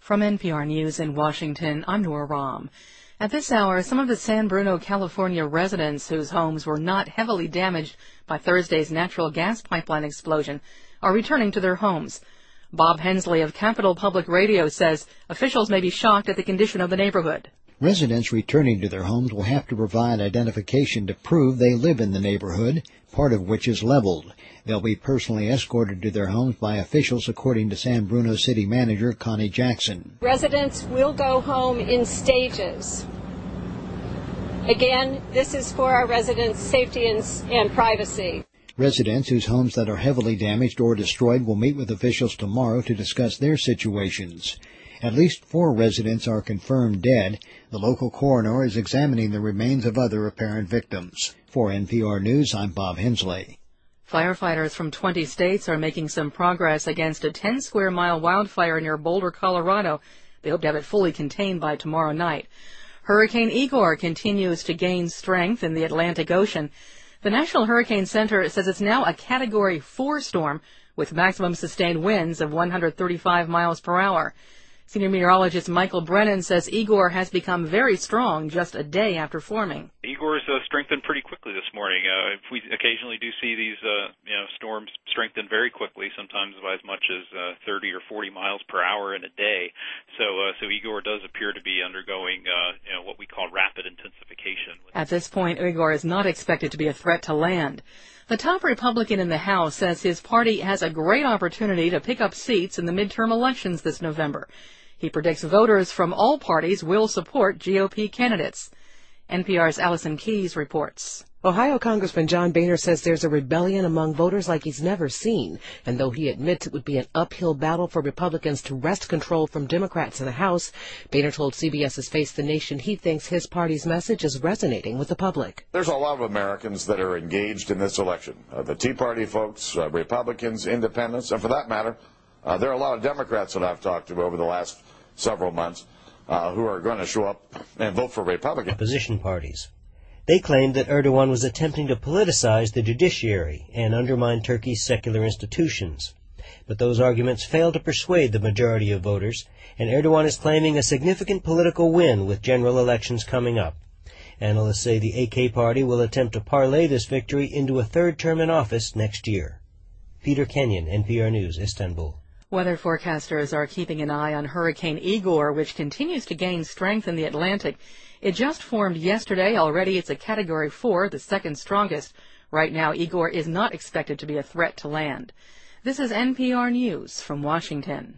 From NPR News in Washington, I'm Nora Rahm. At this hour, some of the San Bruno, California residents whose homes were not heavily damaged by Thursday's natural gas pipeline explosion are returning to their homes. Bob Hensley of Capital Public Radio says officials may be shocked at the condition of the neighborhood. Residents returning to their homes will have to provide identification to prove they live in the neighborhood, part of which is leveled. They'll be personally escorted to their homes by officials, according to San Bruno City Manager Connie Jackson. Residents will go home in stages. Again, this is for our residents' safety and privacy. Residents whose homes that are heavily damaged or destroyed will meet with officials tomorrow to discuss their situations. At least 4 residents are confirmed dead. The local coroner is examining the remains of other apparent victims. For NPR News, I'm Bob Hensley. Firefighters from 20 states are making some progress against a 10-square-mile wildfire near Boulder, Colorado. They hope to have it fully contained by tomorrow night. Hurricane Igor continues to gain strength in the Atlantic Ocean. The National Hurricane Center says it's now a Category 4 storm with maximum sustained winds of 135 miles per hour. Senior meteorologist Michael Brennan says Igor has become very strong just a day after forming. Igor's strengthened pretty quickly this morning. We occasionally do see these storms strengthen very quickly, sometimes by as much as 30 or 40 miles per hour in a day. So Igor does appear to be undergoing what we call rapid intensification. At this point, Igor is not expected to be a threat to land. The top Republican in the House says his party has a great opportunity to pick up seats in the midterm elections this November. He predicts voters from all parties will support GOP candidates. NPR's Allison Keyes reports. Ohio Congressman John Boehner says there's a rebellion among voters like he's never seen, and though he admits it would be an uphill battle for Republicans to wrest control from Democrats in the House, Boehner told CBS's Face the Nation he thinks his party's message is resonating with the public. There's a lot of Americans that are engaged in this election. The Tea Party folks, Republicans, independents, and for that matter, there are a lot of Democrats that I've talked to over the last several months who are going to show up and vote for Republicans. Opposition parties. They claimed that Erdogan was attempting to politicize the judiciary and undermine Turkey's secular institutions. But those arguments failed to persuade the majority of voters, and Erdogan is claiming a significant political win with general elections coming up. Analysts say the AK party will attempt to parlay this victory into a third term in office next year. Peter Kenyon, NPR News, Istanbul. Weather forecasters are keeping an eye on Hurricane Igor, which continues to gain strength in the Atlantic. It just formed yesterday. Already it's a Category 4, the second strongest. Right now, Igor is not expected to be a threat to land. This is NPR News from Washington.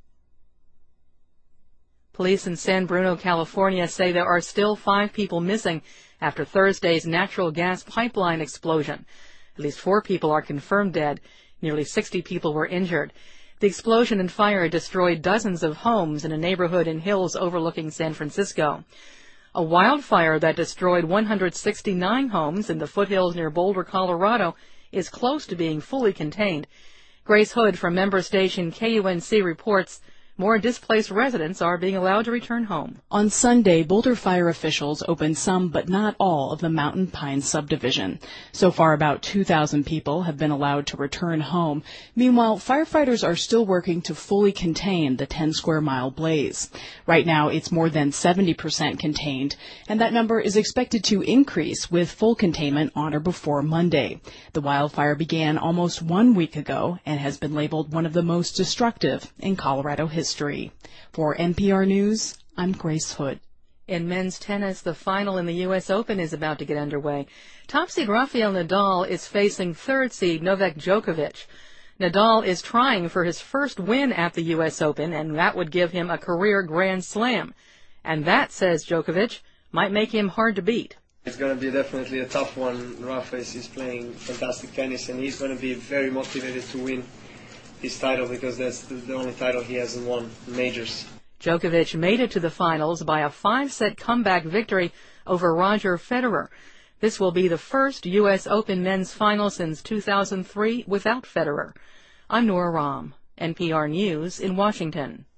Police in San Bruno, California say there are still 5 people missing after Thursday's natural gas pipeline explosion. At least 4 people are confirmed dead. Nearly 60 people were injured. The explosion and fire destroyed dozens of homes in a neighborhood in hills overlooking San Francisco. A wildfire that destroyed 169 homes in the foothills near Boulder, Colorado, is close to being fully contained. Grace Hood from member station KUNC reports more displaced residents are being allowed to return home. On Sunday, Boulder fire officials opened some but not all of the Mountain Pines subdivision. So far, about 2,000 people have been allowed to return home. Meanwhile, firefighters are still working to fully contain the 10-square-mile blaze. Right now, it's more than 70% contained, and that number is expected to increase with full containment on or before Monday. The wildfire began almost 1 week ago and has been labeled one of the most destructive in Colorado history. For NPR News, I'm Grace Hood. In men's tennis, the final in the U.S. Open is about to get underway. Top seed Rafael Nadal is facing third seed Novak Djokovic. Nadal is trying for his first win at the U.S. Open, and that would give him a career Grand Slam. And that, says Djokovic, might make him hard to beat. It's going to be definitely a tough one. Rafa is playing fantastic tennis, and he's going to be very motivated to win his title because that's the only title he hasn't won, majors. Djokovic made it to the finals by a 5-set comeback victory over Roger Federer. This will be the first U.S. Open men's final since 2003 without Federer. I'm Nora Rahm, NPR News in Washington.